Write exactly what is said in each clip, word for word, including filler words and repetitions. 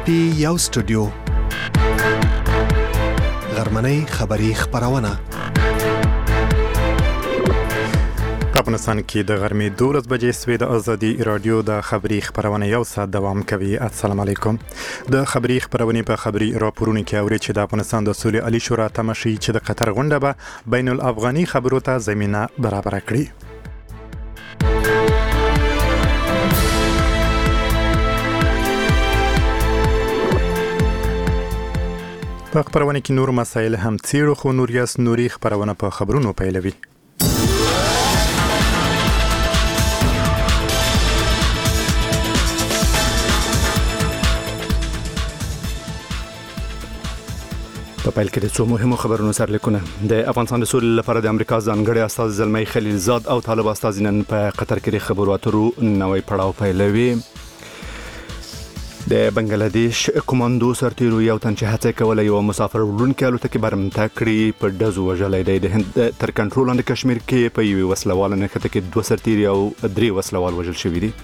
پټي یو سټوډیو غرمنۍ خبری خبرونه افغانستان کې د غرمې دولس بجې سوي د ازادي رادیو د خبری خبرونه یو ساعت دوام کوي. السلام علیکم. د خبری خبرونه په خبری راپورونه کې اوري چې د افغانستان د سولې عالی شورا تمشي چې د قطر غونډه به بین الافغاني خبرو ته زمينه برابر کړي. په خبرونه کې نور مسایل هم څیړو خو نوریاس نوري خبرونه په خبرونو پیلوي. په پیل کې د څو مهمو خبرونو سرلیکونه. د افغانستان د سولې لپاره د امریکا ځانګړي استازي زلمي خلیلزاد او طالب استازي نن په قطر کې د خبرو اترو نوې پړاو پیلوي. د بنگلاديش کمانډو سرتیرو یو تن چې هڅه کوله یو مسافر وړونکي الوتکه برمته کړی په دزو وژلې دی. د هند تر کنټرول لاندې کشمیر کې په یوه وسلواله نښته کې دوه سرتیري او درې وسلوال وژل شوي دي.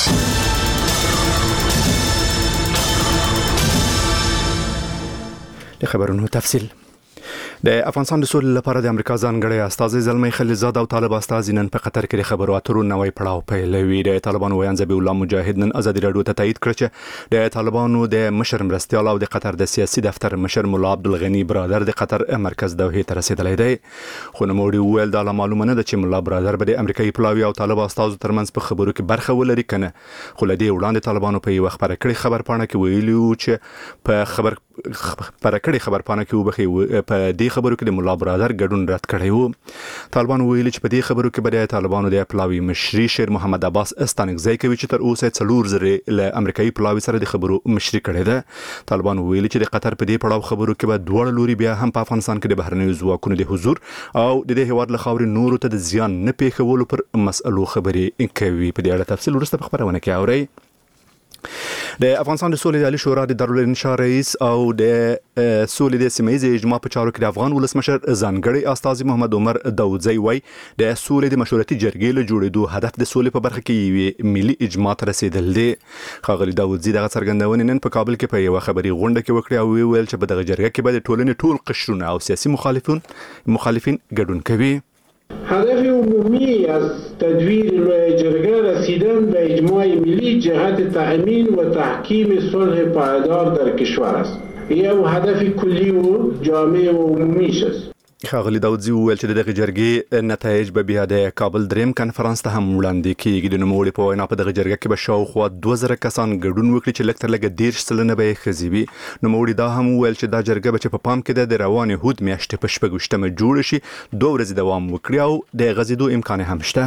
د خبرونو تفصیل. د افغانستان د سولې لپاره د امریکا ځانګړي استازي زلمي خلیلزاد او طالب استازي نن په قطر کې د خبرو اترو نوې پړاو پیلوي. د طالبانو ویان ذبیح الله مجاهد نن ازادي رادیو ته تایید کړ چې د طالبانو د مشر مرستیال او د قطر د سیاسي دفتر مشر مولا عبدالغنی برادر د قطر مرکز دوحې ته رسیدلی دی. خو نوموړي وویل دا معلومه نه ده چې مولا برادر به د امریکایي پلاوي او طالب استازو ترمنځ په خبرو کې برخه ولري کنه. خو له دې وړاندې طالبانو په یو خبره کړې خبر پاڼه کې ویلي چې په خبر پرکړې خبر پاڼه کې وبخي په دې خبرو کې د مولا برادر ګډون رد کړی وو. طالبان ویلي چې په دې خبرو کې به د طالبانو د پلاوي مشري شیر محمد عباس استانګزی کوي چې تر اوسه څلور زره له امریکایي پلاوي سره د خبرو مشري کړې ده. طالبان ویلي چې د قطر په دې پړاو خبرو کې به دوه لوري بیا هم په افغانستان کې د بهرنیو ځواکونو د حضور او د دې هیواد له خاورې نورو ته د زیان نه پیښولو پر مسئلو خبرې کوي. په دې اړه تفصیل وروسته په خبرونه کې اورئ. د افغانستان د سولې عالی شورا د دارالانشا رئیس او د سولې د سیمه ییزې اجماع په چارو کې د افغان ولسمشر ځانګړي استازي محمد عمر داودزی وای د سولې د مشورتي جرګې له جوړېدو هدف د سولې په برخه کې یو ملي اجماع ته رسیدل دي. ښاغلي داودزی دغه څرګندونه نن په کابل کې په یو خبري غونډه کې وکړه او ویل چې په دغه جرګه کې به د ټولنې ټول قشرونه او سیاسي مخالفین مخالفین ګډون کوي. هدف عمومی از تدویر لوی جرگه رسیدن به اجماع ملی جهت تأمین و تحکیم صلح پایدار در کشور است. یه هدف کلی و جامع و عمومیش است. ښاغلي داودزی وویل چې دغه جرګې نتایج به بیا د کابل دریم کنفرانس ته هم وړاندې کیږي. د نوموړي په وینا په دغه جرګه کې به شاوخوا دوه زره کسان ګډون وکړي چې لږ تر لږه دېرش سلنه به یې ښځې وي. نوموړي دا هم وویل چې دا جرګه به چې په پام کې ده د روانې هود میاشتې په شپږویشتمه جوړه شي دوه ورځې دوام وکړي او د غځېدو امکان هم شته.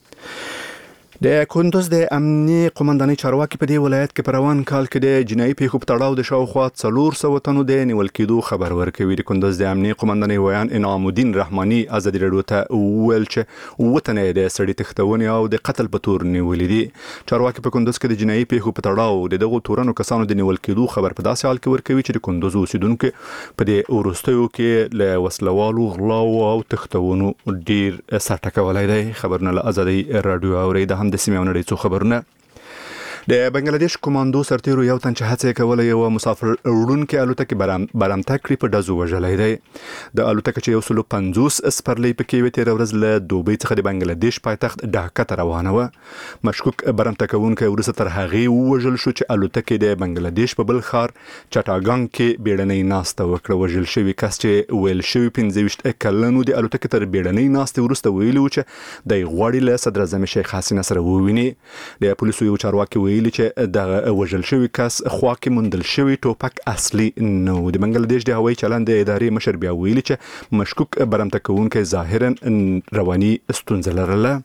د کندوز د امنیي قومندانۍ چارواکي په دې ولایت کې په روان کال کې د جنایي پیښو په تړاو د شاوخوا څلور سوه تنو د نیول کېدو خبر ورکوي. د کندوز د امنیي قومندانۍ ویان انعام الدین رحماني ازادي رادیو ته وویل چې اووه تنه د سړي تښتونې او د قتل په تور نیولي دي. چارواکي په کندوز کې د جنایي پیښو په تړاو د دغو تورنو کسانو د نیول کېدو خبر په داسې حال کې ورکوي چې د کندوز اوسیدونکو په دې وروستیو کې له وسلوالو غلاو او تښتونو ډیر سر ټکولی دی. خبرونه له ازادي رادیو اوري د د سیمه نړۍ څو خبرونه. د بنگلاديش کمانډو سرتیرو یو تن چې هڅه کوله یو مسافر وړونکي الوتکه برمته کړی په دزو وژلی دی. د الوتکه چې یو سل پنځوس سپرلی پکې وې تېره ورځ له دوبۍ څخه د بنگلاديش پایتخت ډاکا ته روانه وه. مشکوک برمته کوونکی وروسته تر هغې ووژل شو چې الوتکې د بنگلاديش په بل ښار چټاګانګ کې بیړنۍ ناسته وکړه. وژل شوي کس چې ویل شوي پنځه ویشت کلنو د الوتکې تر بیړنۍ ناستې وروسته ویلي و چې دی غواړي له صدراعظم شیخ حسینه سره وویني. د پولیسو یو چارواکي ویلي چې د وژل شوي کس خوا کې موندل شوی ټوپک اصلي نه و. د بنگلاديش د هوایي چلند د ادارې مشر بیا ویلي چې مشکوک برمته کوونکی ظاهرا رواني ستونزه لرله.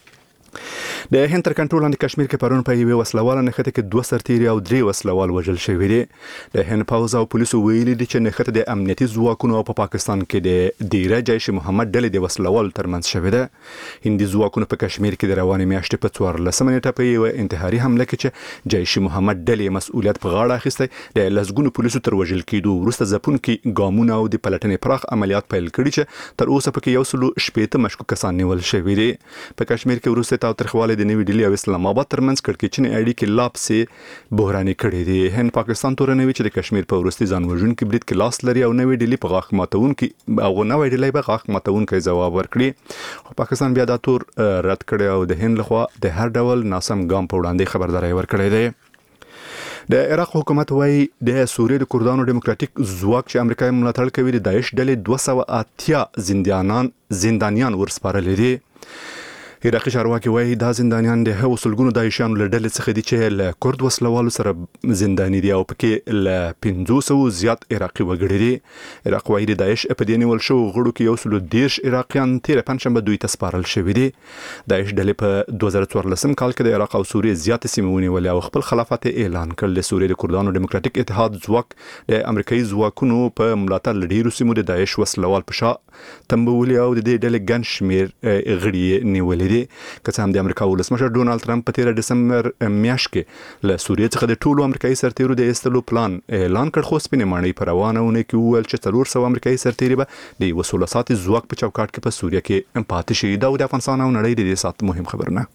د هند تر کنټرول لاندې کشمیر کې پرون په یوه وسلواله نښته کې دوه سرتیري او درې وسلوال وژل شوي دي. د هند پوځ او پولیسو ویلي دي چې نښته د امنیتي ځواکونو او په پاکستان کې د ډیره جیش محمد ډلې د وسلوال ترمنځ شوې ده. هندي ځواکونو په کشمیر کې د روانې میاشتې په څوارلسمه نیټه په یوه انتحاري حمله کې چې جیش محمد ډلې مسؤلیت په غاړه اخیستی د لسګونو پولیسو تر وژل کېدو وروسته ځپونکي ګامونه او د پلټنې پراخ عملیات پیل کړي چې تر اوسه پکې یو سل شپېته مشکوک کسان نیول شوي دي. په کشمیر کې وروسته تاوتریخوالی ډلې د نوې ډیلی او اسلام آباد ترمنځ کړکېچنې اړیکې لا پسې بحراني کړې دي. هند پاکستان تورنوي چې د کشمیر په وروستي ځان وژونکي برید کې لاس لري او نوې ډیلی په غاښ ماتونکي او نوې ډیلی په غاښ ماتونکي ځواب ورکړي. خو پاکستان بیا دا تور رد کړی او د هند لخوا د هر ډول ناسم ګام په وړاندې خبرداري ورکړې ده. د عراق حکومت وايي د سوریې د کردانو ډیموکراټیک ځواک چې امریکا یې ملاتړ کوي د داعش ډلې دوه سوه اتیا زندانیان زندانیان ورسپارلي دي. عراقي چارواکي وايي دا زندانیان د هغو سلګونو داعشیانو له ډلې څخه دي چې له کرد وسلوالو سره زنداني دي او پکې له پنځوس سوه زیات عراقي وګړي دي. عراق وايي د داعش په دې نیول شوو غړو کې یو سل دېرش عراقیان تېره پنجشنبه دوی ته سپارل شوي دي. داعش ډلې په دوه زره څوارلسم کال کې د عراق او سوریې زیاتې سیمې ونیولې او خپل خلافت اعلان کړل. د سوریې د کردانو ډیموکراټیک اتحاد ځواک د امریکایي ځواکونو په ملاتړ له ډېرو سیمو د داعش وسلوال په شا تنبولي او د دې ډلې ګڼ شمېر غړي نیولې دي. که څه هم د امریکا ولسمشر ډونالد ټرمپ په تیره ډسمبر میاشت کې له سوریې څخه د ټولو امریکایي سرتیرو د ایستلو پلان اعلان کړ، خو سپینې ماڼۍ په روانه اونۍ کې وویل چې څلور سوه امریکایي سرتیري به د یوه سوله ساتي ځواک په چوکاټ کې په سوریه کې پاتې شي. دا د افغانستان او نړۍ د دې ساعت مهم خبرونه.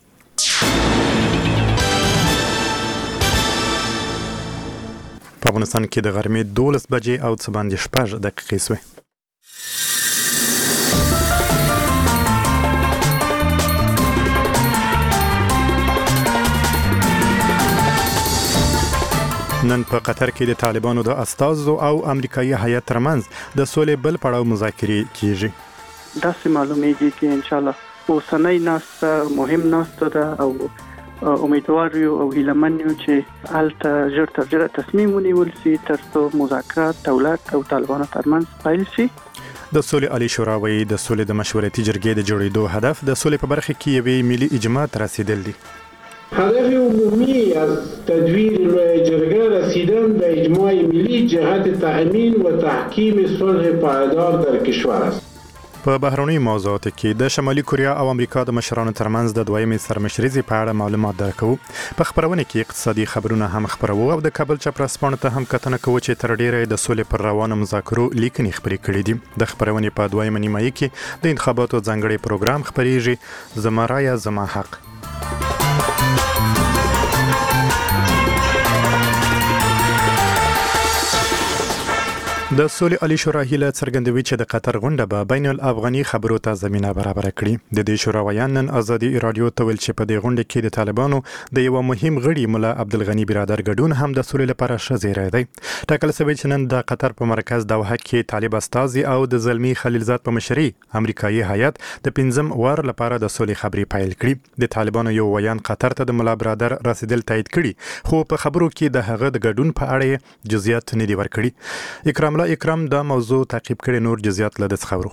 په افغانستان کې د غرمې دولس بجې او څه باندې شپږ دقیقې سوې. نن په قطر کې د طالبانو د استازو او امریکایي هیئت ترمنځ د سولې بل پړاو مذاکرې کیږي. داسې معلومیږي چې ان شاء الله اوسنۍ ناسته مهم ناسته ده او امیدوار یو او هیلهمن یو چې هلته ژر تر ژره تصمیم ونیول شي تر څو مذاکرات دولت او طالبانو ترمنځ پیل شي. د سولې عالی شورا وايي د سولې د مشورتي جرګې د جوړېدو هدف د سولې په برخه کې یوې ملي اجماع ته رسیدل دي. هدف عمومی از تدویر لویه جرگه رسیدن به اجماع ملی جهت تأمین و تحکیم صلح پایدار در کشور است. په بهرنیو موضوعاتو کې د شمالي کوریا او امریکا د مشرانو ترمنځ د دویمې سرمشریزې په اړه معلومات درکوو. په خبرونه کې اقتصادي خبرونه هم خبرو او د کابل چاپراسپانو ته هم کتنه کوو چې تر ډیره د سولې پر روانو مذاکرو لیکنې خبرې کړې دي. د خبرونې په دویمه نیمایي کې د انتخاباتو ځانګړی پروګرام خبرېږي، زما رایه زما حق. د سولې عالی شورا هیله څرګندوي چې د قطر غونډه به بین الافغاني خبرو ته زمينه برابر کړي. د دې شورا ویان نن ازادي رادیو ته ویل چې په دې غونډه کې د طالبانو د یو مهم غړي مولا عبدالغنی برادر ګډون هم د سولې لپاره ښه زیری دی. ټاکل شوی چې نن د قطر په مرکز دوحه کې طالب استازي او د زلمی خلیلزاد په مشرۍ امریکایي هیئت د پنځم وار لپاره د سولې خبرې پیل کړي. د طالبانو یو ویان قطر ته د مولا برادر رسیدل تایید کړي، خو په خبرو کې د هغه د ګډون په اړه جزئیات نه دي ورکړي. اکرام اکرام دا موضوع تعقیب کړي، نور جزئیات لده خبرو.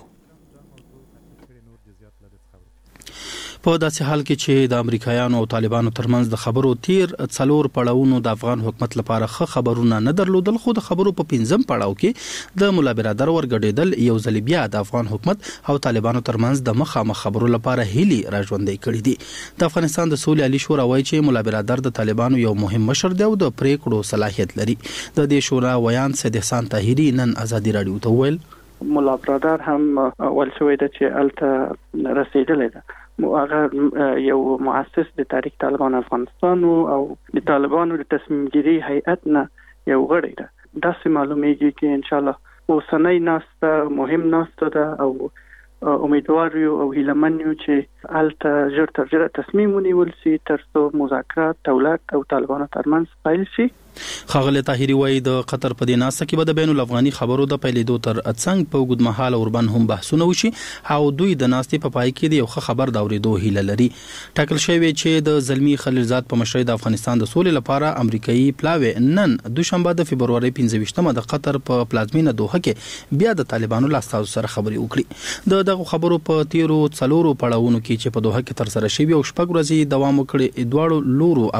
په داسې حال کې چې د امریکایانو او طالبانو ترمنځ د خبرو تیر څلور پړاوونو د افغان حکومت لپاره ښه خبرونه نه درلودل، خو د خبرو په پنځم پړاو کې د مولا برادر ورګډېدل یو ځل بیا د افغان حکومت او طالبانو ترمنځ د مخامخ خبرو لپاره هیلي راژوندۍ کړې دي. د افغانستان د سولې عالی شورا وایي چې مولا برادر د طالبانو یو مهم مشر دی او د پریکړو صلاحیت لري. د دې شورا ویان سید احسان طاهری نن ازادي رادیو ته ویل مولا برادر هم ول شوی د چې الته رسیدلې ده. هغه یو مؤسس د تاریخ طالبان افغانستان او د طالبانو د تصمیم گیری هیئت نه یو غړی ده. داسې معلومیږي چې ان شاء الله اوسنۍ ناسته مهم ناسته ده او امیدوار یو او هیلهمن یو چې هلته ژر تر ژره تصمیم ونیول شي تر څو مذاکرات دولت او طالبانو ترمنځ پیل شي. خاغله طاهری وایي د قطر په دې ناسته کې به د بین الافغاني خبرو د پیلېدو تر څنګ په اوږدمهاله اوربند هم بحثونه وشي او دوی د ناستې په پای کې د یو ښه خبر د اورېدو هیله لري. ټاکل شوی چې د زلمی خلیلزاد په مشرۍ د افغانستان د سولې لپاره امریکایي پلاوی نن دوشنبه د فبرवरी پنځه ویشتمه د قطر په پلازمینه دوحه کې بیا د طالبانو له استازو سره خبرې وکړي. د دغه خبرو په تیرو څلورو پړاوونو کې چې په دوحه کې تر سره شوي او شپږ ورځې دوام وکړي، دواړو لورو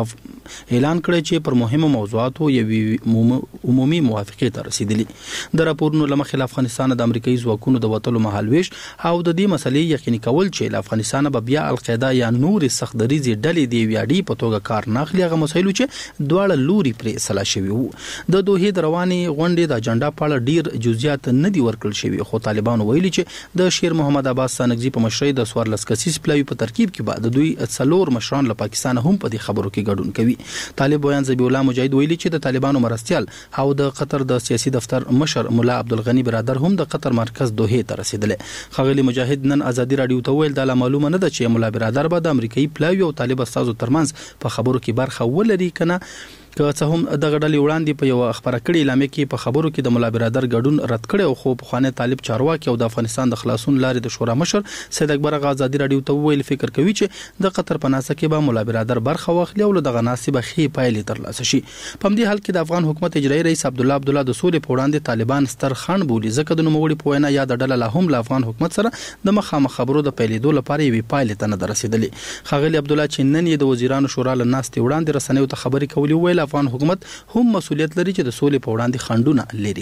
اعلان کړی چې پر مهمو موضوعاتو یو عمومي موافقه ته رسیدلی. د راپورونو لمخې افغانستان د امریکایي ځواکونو د وټلو مهالويش او د دې مسلې یقیني کول چې افغانستان به بیا القاعده یا نور سخت دریزي ډلې دی ویاړي په توګه کار نه اخلي. هغه مسایلو چې دواړه لوري پرې سلا شوی وو. د دوه د رواني غونډې د اجنډا په اړه ډیر جزئیات نه دی ورکړل شوی، خو طالبانو ویلي چې د شیر محمد عباس سانګزي په مشرۍ د سوارلس کسیز پلاوی په ترکیب کې بعد دوی څلور مشران له پاکستان هم په دې خبرو کې ګډون کوي. طالب بیان ذبیح الله مجاهد ویلي چې د طالبانو مرستيال او د قطر د سیاسي دفتر مشر مولا عبدالغنی برادر هم د قطر مرکز دوحه ته رسیدل. خغلی مجاهد نن ازادي رادیو ته ویل د معلومه نه ده چې مولا برادر به د امریکایي پلاوی او طالب استادو ترمنځ په خبرو کې برخه ولري کنه. که څه هم د غډلې وړاندې په یو خبره کړي اعلان کې په خبرو کې د مولا برادر ګډون رد کړي او خو په خوانه طالب چارواکي او د افغانستان د خلاصون لارې د شورا مشر سید اکبر غازی رادیو ته ویل فکر کوي چې د قطر په ناسه کې به مولا برادر برخه واخلي او د غناسبه خې پایلې ترلاسه شي. په همدې حال کې د افغان حکومت اجرایي رئیس عبد الله عبد الله د سولې په وړاندې طالبان ستر خان بولي ځکه د نوموړي په وینا یا د ډله له هم له افغان حکومت سره د مخامخ خبرو د پیلېدو لپاره یوې پایلې ته نه رسیدلې. خغلی عبد الله چې نن یې د وزیرانو شورا له ناستې وړاندې رسنیو ته خبرې کولې ویل افغان حکومت هم مسؤلیت لري چې د سولې په وړاندې خنډونه لري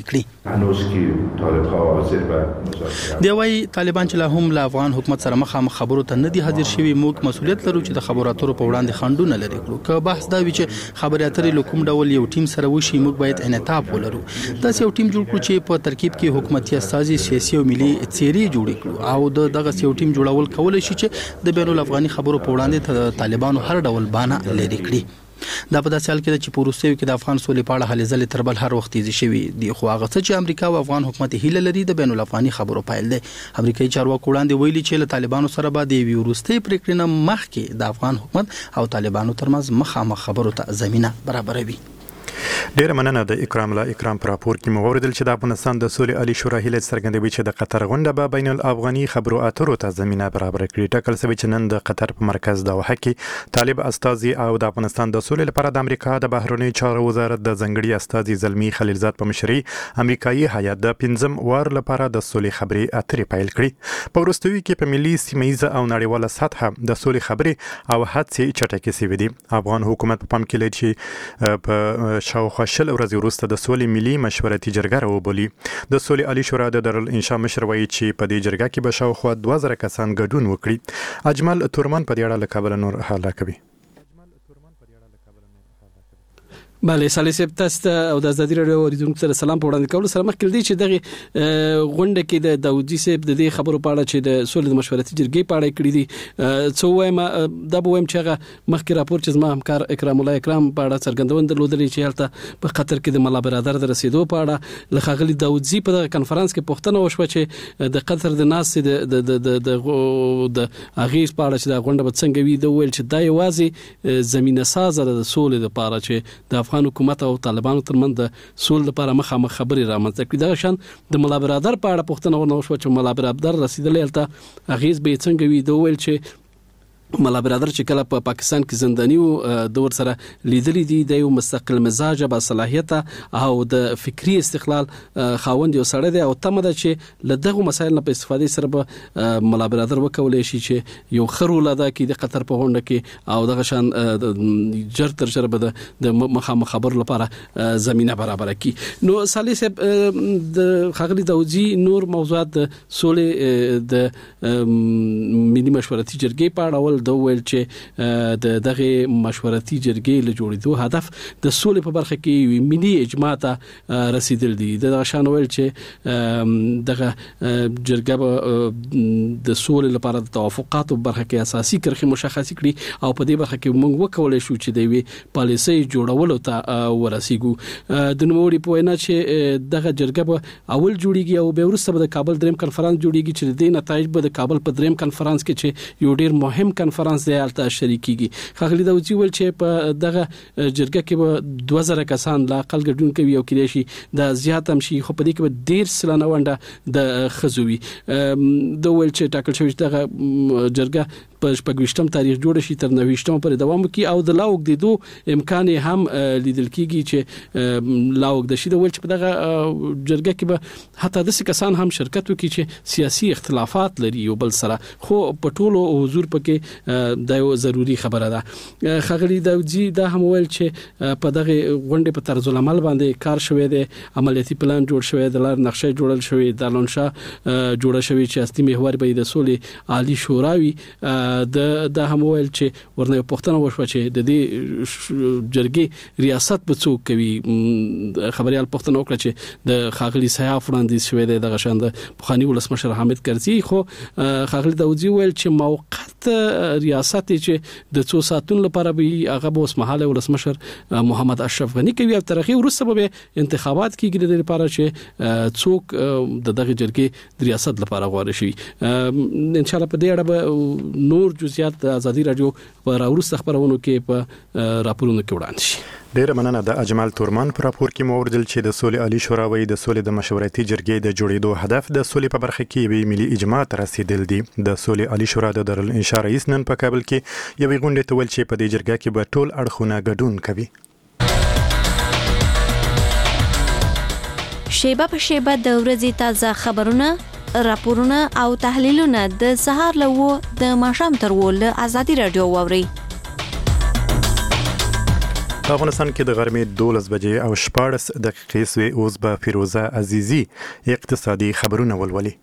کړي. دی وايي طالبان چې له هم له افغان حکومت سره مخامخ خبرو ته نه دي حاضر شوي، موږ مسؤلیت لرو چې د خبرو اترو په وړاندې خنډونه لري کړو. که بحث دا وي چې خبرې اترې له کوم ډول یو ټیم سره وشي موږ باید انعطاف ولرو. داسې یو ټیم جوړ کړو چې په ترکیب کې حکومتي استازي سیاسي او ملي څیرې جوړ کړو او د دغه یو ټیم جوړول کولای شي چې د بین الافغاني خبرو په وړاندې طالبانو هر ډول بانه لري کړي. دا په داسې حال کې چې په روسیو کې د افغان سولې په اړه هلې ځلې تر بل هر وخت تیزی شوي دي، خو هغه څه چې امریکا او افغان حکومت هیله لري د بین الافغاني خبرو پایل دی. امریکایي چارواکو وړاندې ویلي چې له طالبانو سره به د یوې وروستۍ پریکړې نه مخکې د افغان حکومت او طالبانو ترمنځ مخامخ خبرو ته زمینه برابروي. ډیر مننه د اکرام لا اکرام پر راپور کې موردل چې د افغانستان د سولې عالی شورا هیله څرګندوي چې د قطر غونډه به بین الافغاني خبرو اترو ته زمينه برابر کړي. ټاکل شوی چې نن د قطر په مرکز دوحه کې طالب استازي او د افغانستان د سولې لپاره د امریکا د بهرنی چارو وزارت د ځنګړي استازي زلمی خلیلزاد په مشرۍ امریکایي هیات د پنځم وار لپاره د سولې خبرې اترې پیل کړي. په وروستیو کې په ملي سیمه او نړیواله سطحه د سولې خبرې او هڅې چټکې شوې دي. افغان حکومت په پام کې لري چې په شاوخوا شل ورځې وروسته د سولې ملي مشورتي جرګه راوبولي. د سولې عالی شورا د دارالانشا مشر وایي چې په دې جرګه کې به شاوخوا دوه زره کسان ګډون وکړي. اجمل تورمان په دې اړه له کابل نور حاله کوي. بله صالح صاحب تاسو او د ازادي رادیو اوریدونکو سره سلام په وړاندې کول سره مخکې دی چې دغه غونډه کې د داودي صاحب د دې خبرو په اړه چې د سولې د مشورتي جرګې په اړه کړی دي څو وایم دا به وایم چې هغه مخکې راپور چې زما همکار اکرام الله اکرام په اړه څرګندونه درلودلې چې هلته په قطر کې د مولا برادر د رسیدو په اړه له خغلی داودزي په دغه کانفرنس کې پوښتنه وشوه چې د قطر د ناس د د د د د اغیز په اړه چې دا غونډه به څنګه وي د ویل چې دا یوازې زمينه سازه د سولې لپاره چې د حکومت او طالبانو ترمنځ د سول لپاره مخامخ خبرې رامنځته کړي. دا شان د مولا برادر په اړه پوښتنه ونه وشوه چې مولا برادر رسیدلې الته اغیز به څنګه وي د ویل چې مولا برادر چې کله په پا پاکستان کې زنداني او د ور سره لیدلې دي د یو مستقل مزاج با صلاحیت او د فکری استقلال خاوند یو سره دی او تمه ده چې له دغه مسایل نه په استفادې سره به مولا برادر وکولای شي چې یو خرول ادا کړي د قطر په غونډه کې او دغه شان جر تر سره به د مخامخ خبر لپاره زمينه برابر کړي. نو صالح صاحب د خغلی داودزي نور موضوعات د سولې د ملي مشورتي جرګې په اړه د ویل چې د دغه مشورتي جرګې له جوړېدو هدف د سولې په برخه کې ملي اجماع ته رسیدل دي. د شان ویل چې دغه جرګه د سولې لپاره د توافقاتو برخه کې اساسي کرخي مشخص کړي او په دې برخه کې موږ وکولای شو چې د وی پالیسي جوړولو ته ورسیږو. د نوموړي په وینا چې دغه جرګه به اول جوړیږي او به وروسته به د کابل دریم کانفرنس جوړیږي چې د نتایج به د کابل په دریم کانفرنس کې چې یو ډیر مهم کانفرنس دی الته شریکيږي. خغلی داودزي ول چې په دغه جرګه کې به دوه زره کسان لا اقل ګډون کوي او کېدای شي د زیات هم شي خو په دې کې به ډیر سلانه ونده د خزوي د ول چې ټاکل شوی دغه جرګه په شپږم تاریخ جوړ شي تر نوېشتم پورې دوام وکړي او د لاوګ د دوه امکان هم لیدل کیږي چې لاوګ د شي د ول چې په دغه جرګه کې به حتی د کسان هم شرکت وکړي چې سیاسي اختلافات لري یو بل سره خو په ټولو حضور پکې د یو ضروری خبره ده. خغلی داودزی دا هم ویل چې په دغه غونډې په طرز العمل باندې کار شوی دی، عملیاتي پلان جوړ شوی دی، لار نقشه جوړل شوی، د لونشا جوړه شوی چې اصلي محور به د سولې عالی شوراوي. د د هم ویل چې ورنه پښتنه وشو چې د دې جرګې ریاست به څوک کوي. خبريال پښتنه وکړه چې د خغلی سیاف وړاندې شوی دی د غشند بخانی ولسمشر حامد کرزي، خو خغلی داودزی ویل چې موقت ریاست چې د څو ساتون لپاره به هغه به اوسمهاله ولسمشر محمد اشرف غنی کوي او ترخی ورسته به انتخابات کیږي د لپاره چې څوک د دغه جرګې د ریاست لپاره غواړي شي. ان شاء الله په دې اړه به نور جزئیات د ازادي رادیو پر ورسته خبرونو کې په راپورونو کې وړاندې شي. ډیره مننه. د اجمل تورمان پر راپور کې مو اوریدل چې د سولې عالی شورا وایي د سولې د مشورتي جرګې د جوړېدو هدف د سولې په برخه کې وی ملي اجماع ته رسیدل دي. د سولې عالی شورا د دارالانشاء رئیس نن په کابل کې یوې غونډې ته ول چې په دې جرګه کې به ټول اړخونه ګډون کوي. شیبه په شیبه د ورځې تازه خبرونه، راپورونه او تحلیلونه د سهار له د ماښام تر ول ازادي رادیو واوري. په افغانستان کې د غرمې دولس بجې او شپاړس دقیقې سوې. اوس به فیروزه عزیزی اقتصادي خبرونه ولولي.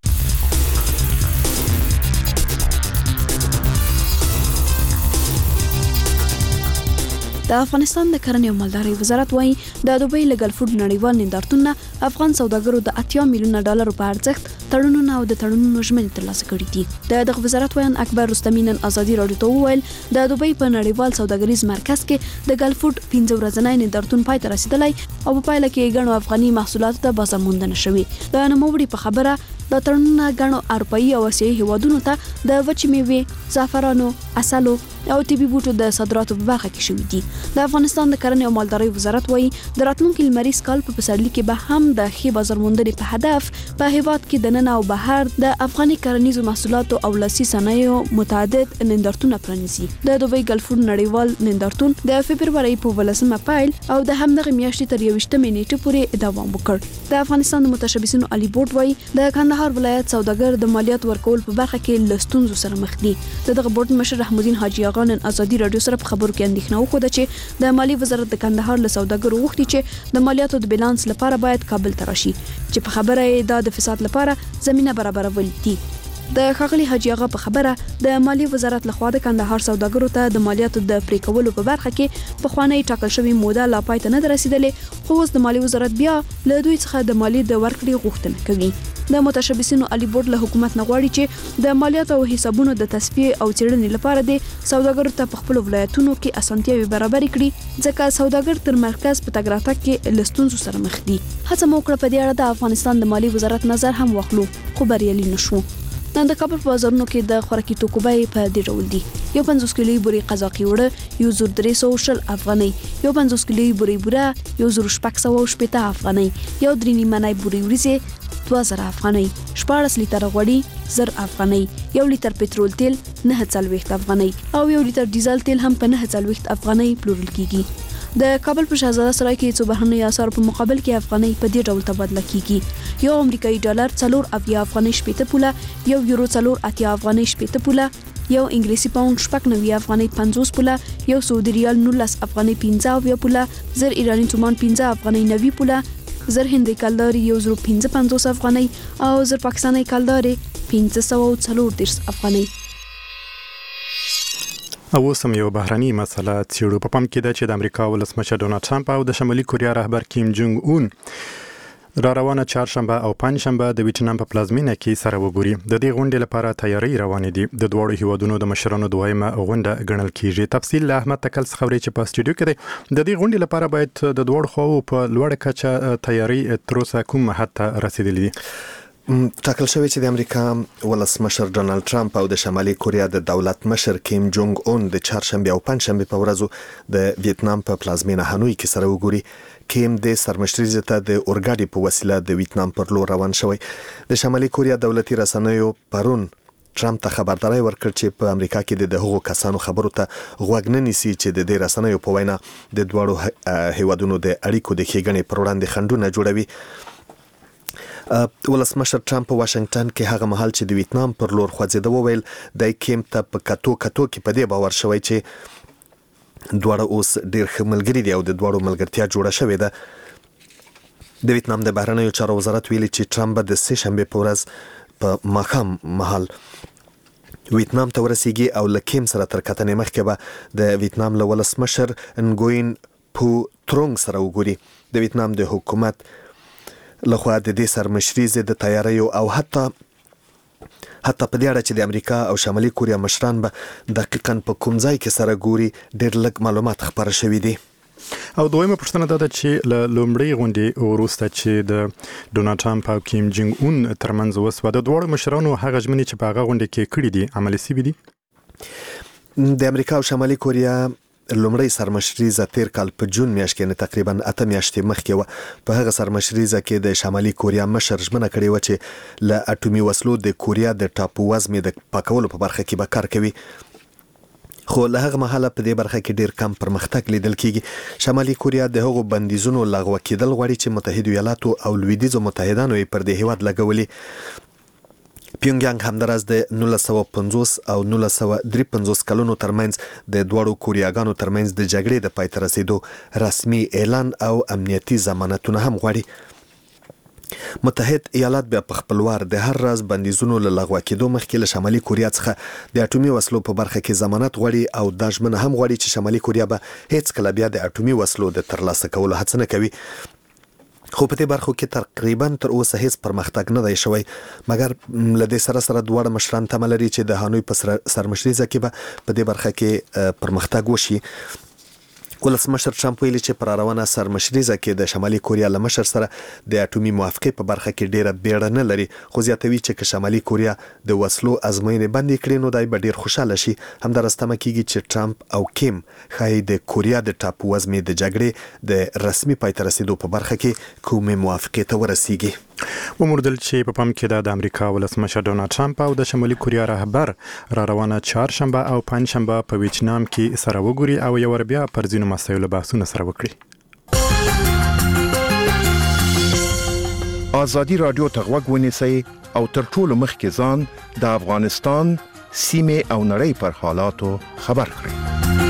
د افغانستان د کرنې او مالدارۍ وزارت وايي د دوبۍ لګل فود نړیوال نندارتون افغان سوداګرو د اتیا میلیونه ډالر په ارزښت تړونونه او د تړونونو ژمنې ترلاسه کړې دي. د دغه وزارت وایي اکبر رستمی نن ازادي رادیو ته وویل د دوبۍ په نړیوال سوداګریز مرکز کې د ګل فود پنځه ورځنی نندارتون پای ته رسیدلی او په پایله کې ګڼو افغاني محصولاتو ته بازار موندنه شوې. د نوموړي په خبره د تړونونه ګڼو اروپایي او اسیایي هیوادونو ته د وچې میوې، زعفرانو، عسلو او طبي بوټو د صادراتو په برخه کې شوې دي. د افغانستان د کرنې او مالدارۍ وزارت وایي د راتلونکي لمریز کال په پسرلي کې به هم د ښې بازار موندنې په هدف په هیواد کې د ننه او بهر د افغاني کرنیزو محصولاتو او لاسي صنایعو متعدد نندارتونه پرانیزي. د دوبۍ ګل فود نړیوال نندارتون د فبرورۍ په ولسمه پیل او د همدغه میاشتې تر یوویشتمې نیټې پورې دوام وکړ. د افغانستان د متشبثینو عالی بورډ وایي د کندهار ولایت سوداګر د مالیات ورکول په برخه کې له ستونزو سره مخ دي. دغه بورډ مشر رحمالدین حاجی آغا نن ازادي رادیو سره په خبرو کې اندېښنه وکړه چې د مالی وزارت د کندهار له سوداګرو غوښتي چې د مالیاتو د بیلانس لپاره باید کابل ته راشي چې په خبره یې د فساد لپاره زمينه برابرول دي. د خغلی حاجی آغا په خبره د مالی وزارت لخوا د کندهار سوداګرو ته د مالیاتو د پرې کولو په برخه کې په خوانی ټاکل شوی موده لا پای ته نه رسیدلې، خو اوس د مالی وزارت بیا له دوی څخه د مالی د ورکړې غوښتنه کوي. د متشبثینو عالی بورډ له حکومت نه غواړي چې د مالیاتو او حسابونو د تصفیه او څېړنې لپاره د سوداګرو ته په خپل ولایتونو کې اسانتیاوي برابر کړي، ځکه سوداګر تر مرکز په تګ راتګ کې له ستونزو سره مخ دي. هڅه مو وکړه په دې اړه د افغانستان د مالی وزارت نظر هم واخلو، خو بریالي نشو. نن د کابل په بازارونو کې د خوراکي توکو بیې په دې ډول دي: یو پنځوس کیلوي بوري قزاقي وړه یو زر درې سوه شل افغانۍ، یو پنځوس کیلوي بوري بوره یو زر شپږ سوه شپېته افغانۍ، یو درې نیمه بوري وریځې دوه زره افغانۍ، شپاړس لیتره غوړي زر افغانۍ، یو لیتر پټرول تیل نه څلوېښت افغانۍ او یو لیتر ډیزل تیل هم په نه څلوېښت افغانۍ پلورل کیږي. د کابل په شهزاده سرای کې څو بهرنۍ اسعار په مقابل کې افغانۍ په دې ډول تبادله کیږي: یو امریکایي ډالر څلور اویا افغانۍ شپېته پوله، یو یورو څلور اتیا افغانۍ شپېته پوله، یو انګلیسي پاوند شپږ نوي افغانۍ پنځوس پوله، یو سعودي ریال نولس افغانۍ پنځه اویا پوله، زر ایراني تومان پنځه افغانۍ نوي پوله، زر هندي کلداري یو زر پنځه پنځوس افغانۍ او زر پاکستاني کلداري پنځه سوه څلور دېرش افغانۍ. او سم یو بهراني مسله څېړو. په پام کې ده چې د امریکا ولسمشر ډونالد ټرمپ او د شمالي کوریا رهبر کیم جونګ اون را روانه چهارشنبه او پنجشنبه د ویتنام په پلازمینه کې سره وګوري. د دې غونډې لپاره تیاری روانې دي. د دواړو هیوادونو د مشرانو دویمه غونډه ګڼل کیږي. تفصیل له احمد تکل څخه ورې چې په استودیو کې دی. د دې غونډې لپاره باید د دواړو خواو په لوړه کچه تیاری تر اوسه کوم حد ته رسیدلې دي؟ ټاکل شوی چې د امریکا ولسمشر ډونالد ټرمپ او د شمالي کوریا د دولت مشر کیم جونګ اون د چهارشنبه او پنجشنبه په ورځو د ویتنام په پلازمینه هانوی کې سره وګوري. کیم د سرمشري ته د اورګاډي په وسیله د ویتنام پر لور روان شوی. د شمالي کوریا دولتي رسنیو پرون ټرمپ ته خبرداري ورکړ چې په امریکا کې د هغو کسانو خبرو ته غوږ نه نیسي چې د دې رسنیو په وینا د دواړو هیوادونو د اړیکو د ښېګڼې پر وړاندې خنډونه جوړوي. ولسمشر ټرمپ په واشنگټن کې هغه مهال چې د ویتنام پر لور خوځېده وویل د کیم ته په کتو کتو کې په دې باور شوی چې دواړه اوس ډېر ښه ملګري دي او د دواړو ملګرتیا جوړه شوې ده. د ویتنام د بهرنیو چارو وزارت ویلي چې ټرمپ به د سه شنبې په ورځ په ماښام مهال ویتنام ته ورسیږي او له کیم سره تر کتنې مخکې به د ویتنام له ولسمشر انګوین پو ترونګ سره وګوري. د ویتنام د حکومت لخوا د دې سرمشري ضد تیاریو او حتی حتی په دې اړه چې د امریکا او شمالي کوریا مشران به دقیقاً په کوم ځای کې سره ګوري ډېر لږ معلومات خپاره شوي دي. او دویمه پوښتنه دا ده چې له لومړۍ غونډې وروسته چې د ډونالد ټرمپ او کیم جونګ اون ترمنځ وسوه د دواړو مشرانو هغه ژمنې چې په هغه غونډه کې کړي دي عملي شوي دي. د امریکا او شمالي کوریا لومړی سرمشریزه تیر کال په جون میاشت کې نه تقریبا اته میاشتې مخکې و. په هغه سرمشریزه کې د شمالي کوریا مشر ژمنه کړې و چې له اټومي وسلو د کوریا د ټاپو وزمې د پاکولو په برخه کې به کار کوي. خو له هغه مهاله په دې برخه کې ډیر کم پرمختګ لیدل کیږي. شمالي کوریا د هغو بندیزونو لغوه کېدل غواړي چې متحده ایالاتو او لویدیځو متحدانو یې پر دې هیواد لګولي. پیونګیانګ همداراز د نولس سوه پنځوس او نولس سوه درې پنځوس کلونو ترمنځ د دواړو کوریاګانو ترمنځ د جګړې د پای ته رسیدو رسمي اعلان او امنیتي ضمانتونه هم غواړي. متحد ایالات بیا په خپل وار د هر راز بندیزونو له لغوه کېدو مخکې له شمالي کوریا څخه د اټومي وسلو په برخه کې ضمانت غواړي او دا ژمنه هم غواړي چې شمالي کوریا به هیڅ کله بیا د اټومي وسلو د ترلاسه کولو هڅه نه کوي. خو په دې برخو کې تقریبا تر اوسه هیڅ پرمختګ نه دی شوی، مګر له دې سره سره دواړه مشران تمه لري چې د هانوی په سرمشري ځکه به په دې برخه کې پرمختګ وشي. ولسمشر ټرمپ ویلي چې پر روانه سرمشریزه کې د شمالي کوریا له مشر سره د اټومي موافقې په برخه کې ډیره بیړه نه لري، خو زیاتوي چې که شمالي کوریا د وسلو ازموینې بندې کړي نو دای به ډیر خوشاله شي. همدارس تمه کیږي چې ټرمپ او کیم ښایي د کوریا د ټاپو وزمې د جګړې د رسمي پای ته رسیدو په برخه کې کومې موافقې ته ورسیږي. وموردل چې په پام کې د امریکا ولسمشر ډونالد ټرمپ او د شمالي کوریا رهبر را روانه چهارشنبه او پنځشنبه په ویتنام کې سره وګوري او یو ور بیا پر ځینو مسایلو بحثونه سره وکړي. ازادي رادیو ته غوږ ونیسئ او تر ټولو مخکې ځان د افغانستان سیمه او نړۍ پر حالاتو خبر کړئ.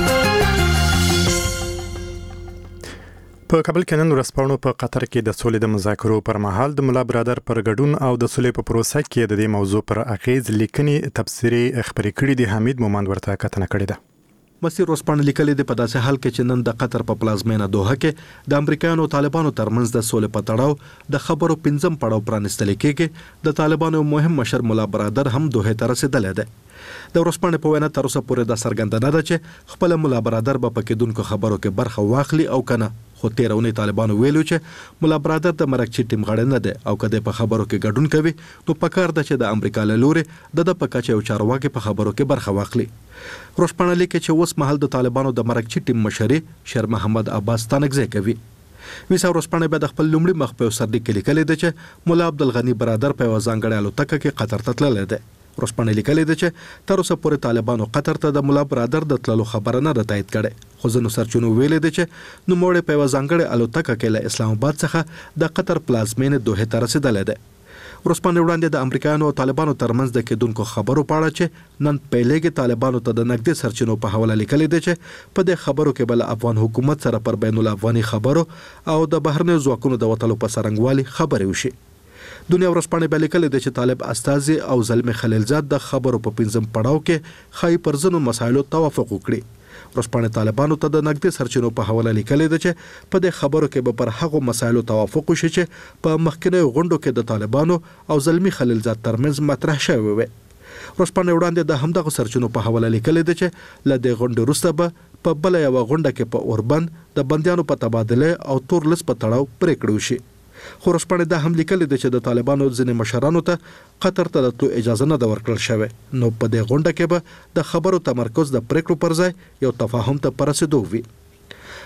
په کابل کې نن ورځپاڼو په قطر کې د سولې د مذاکرو پر مهال د ملا برادر پر ګډون او د سولې په پروسه کې د دې موضوع پر اغیز لیکنې تبصرې خبرې کړې دي. حمید مومند ورته کتنه کړې ده. مسیر ورځپاڼه لیکلې ده په داسې حال کې چې نن د قطر په پلازمینه دوحه کې د امریکایانو او طالبانو ترمنځ د سولې په تړاو د خبرو پنځم پړاو پرانستل کېږي. د طالبانو مهم مشر ملا برادر هم دوحه ته رسیدلی دی. د ورځپاڼې په وینا تر اوسه پورې دا څرګنده نه ده چې خپل ملا برادر به په کېدونکو خبرو کې برخه واخلي او کنه، خو تیرونی طالبانو ویلو چې ملا برادر د مرکچی ټیم غړی نه دی او کله په خبرو کې ګډون کوي نو پکار ده چې د امریکا له لوري د د پکاچ او چارواکي په خبرو کې برخه واخلي. ورځپاڼه لیکي چې اوس مهال د طالبانو د مرکچی ټیم مشري شیر محمد عباس تانګزی کوي. ویسا ورځپاڼه به د خپل لومړي مخ په سر لیکلي کړي ده چې مولا عبدالغنی برادر په ځانګړي الوتکه کې قطر ته تللی دی. ورځپاڼه لیکلي ده چې تر اوسه پورې طالبانو قطر ته د مولا برادر د تللو خبره نه ده تایید کړې، خو ځینو سرچینو ویلي دي چې نوموړی په یوه ځانګړې الوتکه کې له اسلام آباد څخه د قطر پلازمینې دوحې ته رسېدلی دی. ورځپاڼې وړاندې د امریکایانو او طالبانو ترمنځ د کېدونکو خبرو په اړه چې نن پیلېږي طالبانو ته د نږدې سرچینو په حواله لیکلي دي چې په دې خبرو کې به له افغان حکومت سره پر بین الافغاني خبرو او د بهرنیو ځواکونو د وتلو په څرنګوالي خبرې وشي. دنیا ورځپاڼه به لیکلي دي چې طالب استازي او زلمي خلیلزاد د خبرو په پنځم پړاو کې خای پر ځینو مسایلو توافق وکړي. ورځپاڼه طالبانو ته د نږدې سرچینو په حواله لیکلي دي چې په دې خبرو کې به پر هغو مسایلو توافق وشي چې په مخکینیو غونډو کې د طالبانو او زلمي خلیلزاد ترمنځ مطرح شوی وي. ورځپاڼه وړاندې د همدغه سرچینو په حواله لیکلي دي چې له دې غونډې وروسته به په بله یوه غونډه کې په اوربند د بندیانو په تبادله او تور لیست په تړاو پرېکړه وشي. خو ورځپاڼه دا هم لیکلي ده چې د طالبانو ځینې مشرانو ته قطر ته د تلو اجازه نه ده ورکړل شوې، نو په دې غونډه کې به د خبرو تمرکز د پرېکړو پر ځای یو تفاهم ته په رسېدو وي.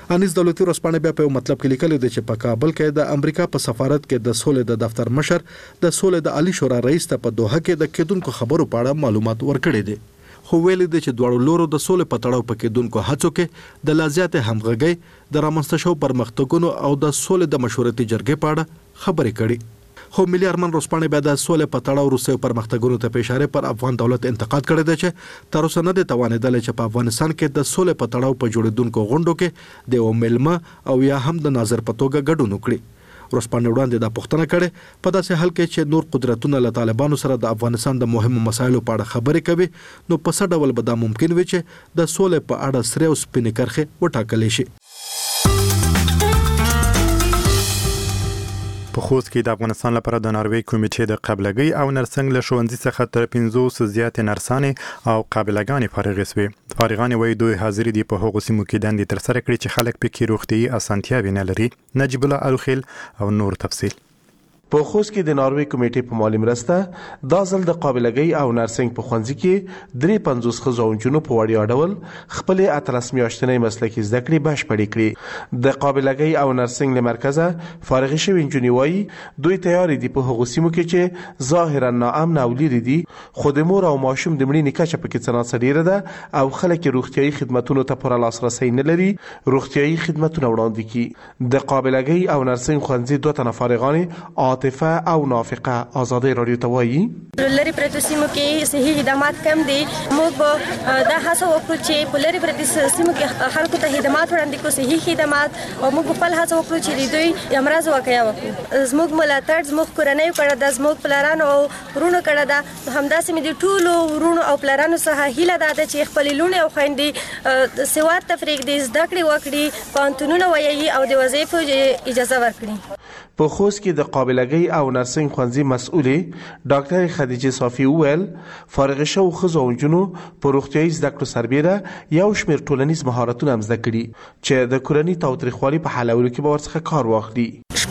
انیس دولتي ورځپاڼه بیا په مطلب کې لیکلي دی چې په کابل کې د امریکا په سفارت کې د سولې د دفتر مشر د سولې د عالی شورا رئیس ته په دوحه کې د کېدونکو خبرو په اړه معلومات ورکړي دي. خو ویل دي چې دواړو لورو د سولې په تړاو په کېدونکو هڅو کې د لا زیاتې همغږۍ د رامنځته شوو پرمختګونو او د سولې د مشورتي جرګې په اړه خبرې کړي. خو ملي ارمان ورځپاڼه بیا د سولې په تړاو روسي پرمختګونو ته په اشاره پر افغان دولت انتقاد کړی دی چې تر اوسه نه دی توانېدلی چې په افغانستان کې د سولې په تړاو په جوړېدونکو غونډو کې د یو میلمه او یا هم د ناظر په توګه ګډون وکړي. ورځپاڼې وړاندې دا پوښتنه کړې په داسې حال کې چې نور قدرتونه له طالبانو سره د افغانستان د مهمو مسایلو په اړه خبرې کوي نو په څه ډول به دا ممکن وي چې د سولې په اړه سرې او سپینې کرښې وټاکلی شي. په خوست کې د افغانستان لپاره د ناروې کمیټې د قابلګۍ او نرسنګ له ښوونځي څخه تر پنځوس زیاتې نرسانې او قابلګانې فارغې شوې. فارغانې وایي دوی حاضر دي په هغو سیمو کې دندې ترسره کړي چې خلک پکې روغتیايي اسانتیاوې نه لري. نجیب الله الخیل او نور تفصیل. په خوست کې د ناروې کمیټې په مالي مرسته دا ځل د قابلګۍ او نرسنګ په ښوونځي کې درې پنځوس ښځو او نجونو په وړیا ډول خپلې اتلس میاشتنۍ مسلکي زده کړې بشپړې کړې. د قابلګۍ او نرسنګ له مرکزه فارغې شوې نجونې وایي دوی تیار دي په هغو سیمو کې چې ظاهرا ناامن او لیرې دي خو د مور او ماشوم د مړینې کچه پکې څه ناڅه ډېره ده او خلک روغتیايي خدمتونو ته پوره لاسرسی نه لري روغتیايي خدمتونه وړاندې کړي. د قابلګۍ او نرسنګ ښوونځي دوه تنه فارغانې عاطفه او نافقه آزادۍ رادیو ته وایي لری پرتو سیمو کې صحیح خدمات کم دي. موږ دا هڅه وکړو چې په لری پرتو سیمو کې خلکو ته خدمات وړاندې کړو صحیح خدمات او موږ خپل هڅه وکړو چې دوی امراض واقعیا وکړو. زموږ ملاتړ زموږ کورنۍ کړه د زموږ پلارانو او ورونو کړه دا همداسې مې د ټولو ورونو او پلارانو څخه هیله ده چې خپل لونه او خويندې سواد تفریق دي زده کړې وکړي پانتونونه وایي او د وظیفو اجازه ورکړي. په خوست کې د قابلګۍ او نرسنګ ښوونځي مسؤلې ډاکټر خدیجه صافي وویل فارغ شوو ښځو او نجونو په روغتیايي زده کړو سربیره یو شمېر ټولنیز مهارتونه هم زده کړي چې د کورني تاوتریخوالي په حلولو کې به ورڅخه کار واخلي.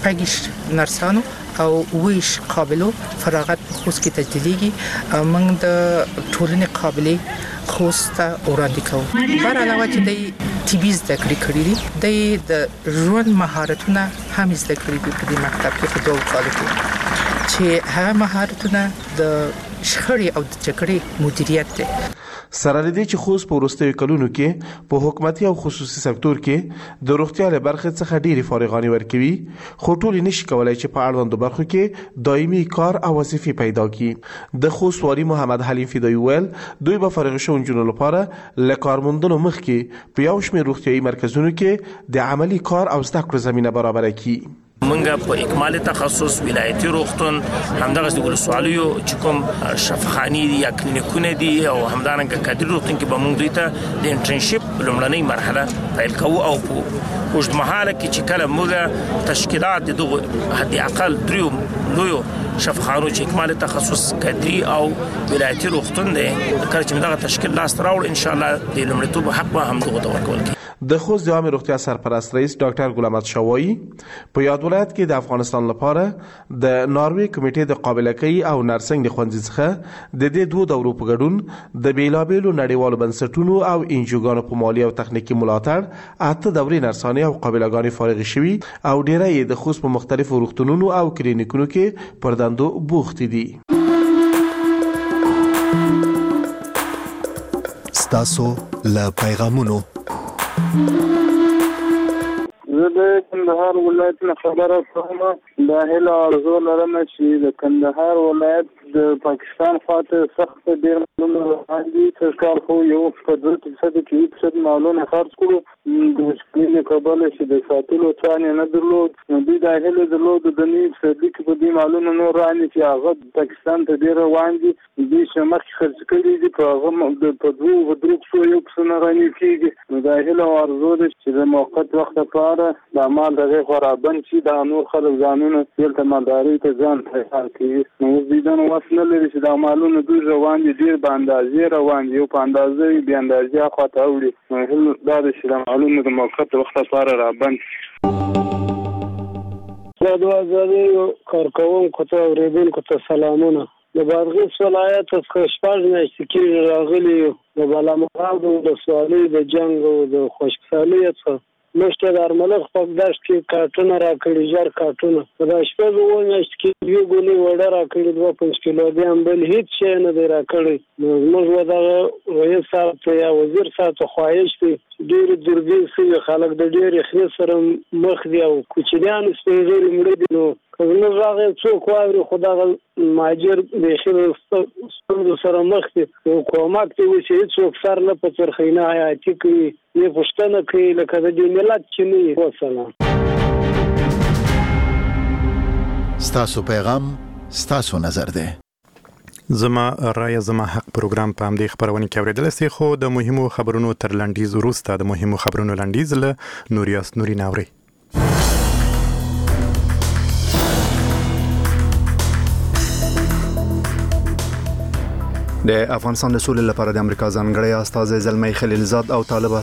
شپږ نرسانو او ویش قابلو فراغت په خوست کې تجدیدېږي. موږ د ټولنې قابلې خوست ته وړاندې کوو. بر علاوه چې د طبي زده کړې کړې دي د ژوند مهارتونه هم زده کړې دي په دې مکتب کې په دوه کالو کې چې هغه مهارتونه د شخړې او د جګړې مدیریت دي. سره لدې چې خوست په وروستیو کلونو کې په حکومتي او خصوصي سکتور کې د روغتیا له برخې څخه ډېرې فارغانې ورکوي خو ټولې نشي کولای چې په اړوندو برخو کې دایمي کار او وظیفې پیدا کړي. د خوست والي محمد حلیم فدایي ویل دوی به فارغ شوو نجونو لپاره له کارموندنو مخکې په یو شمېر روغتیايي مرکزونو کې د عملي کار او زده کړو زمینه برابره کړي. منګه په اکمال تخصص ولایتي روغتون همدغه د ولسوالیو چې کوم شفاخاني دي یا کلینیکونه دي او همدارنګه کډر روغتون کې به موږ دوی ته د انټرنشپ لومړنۍ مرحله پیل کوو او په اوږد مهاله کې چې کله موږ تشکیلات دغه حد اقل دریو لویو شفاخانو چې اکمال تخصص کډري او ولایتي روغتون دي کله چې دغه تشکیل لاس راوړ ان شاء الله د لومړیتوب حق به هم دغه ورکول کی. د خوست د عامه روغتیا سرپرست رئیس ډاکټر ګل احمد شوایی په یاد ولایت کې د افغانستان لپاره د ناروې کمیټې د قابلګۍ او نرسنګ د ښوونځي څخه د دې دوه دورو په ګډون د بیلابیلو نړیوالو بنسټونو او انجوګانو په مالي او تخنیکي ملاتړ اته دورې نرسانې او قابلګانې فارغ شوي او ډیری یې د خوست په مختلفو روغتونونو او کلینیکونو کې پر دندو بوخت دي. ستاسو له پیغامونو زه د کندهار ولایت نه خبره کوم. دا هیله ارزو لرم چې د کندهار ولایت د پاکستان خواته سخت ډیر معلومه وړاندې سرکار خو یو په دوه فیصد کې فیصد معلومه خرڅ کړو د مشکلې کابل چې د ساتلو څانې نه درلود نو دوی دا هیله درلود د نیم فیصد کې په دې معلومه نور راني چې هغه پاکستان ته ډیر وړاندې دوی شمخ خرڅ کړي دي په هغه په دوه ودرک شو یو څه نه راني کېږي نو دا هیله ارزو ده چې د موقت وخت لپاره د مال دغه خرابن چې د نور خلک ځانونه دلته مالداري ته ځان تیار کړي نو دوی دا نو نه لري چې د مالونو دوی روان دي ډیر په اندازې روان دي او په اندازې بیا اندازې خواته وړي نو دا د شرم معلومه د موقت وخت لپاره رابند دا د وزاري کارکونکو ته اوریدونکو ته سلامونه. د بادغیس ولایت څخه شپږ میاشتې کېږي راغلي د بالامراد ولسوالۍ د جنګ او د خوشحالۍ څخه مشته د ارملخ په داش کې کارټونه راکړي ژر کارټونه دا شپږ وو میاشت کې یو ګونی وړه راکړي دوه پنځه کیلو بیا هم بل هیڅ شی نه دی راکړي نو موږ ودا رئیس صاحب ته یا وزیر صاحب ته خواهش دي ډېر دردي سي خلک د ډېر خنه سره مخ دی او کوچنیان سپېږوري مړ دي نو کله راغی څوک واوري خدای ماجر د خیر سره مخ دي او کومک دی چې څوک سر نه په ترخینه حیاتي کوي یې پښتنه کوي لکه د دې ملت چې نه وسلام ستاسو پیغام ستاسو نظر دی زما رای زما حق پروګرام په همدې خبرونه کې اوریدل سي خو د مهمو خبرونو تر لنډیز وروسته د مهمو خبرونو لنډیز له نوریاس نوري ناوري د افغانستان د سولې لپاره د امریکا ځانګړی استازی زلمی خلیلزاد او طالب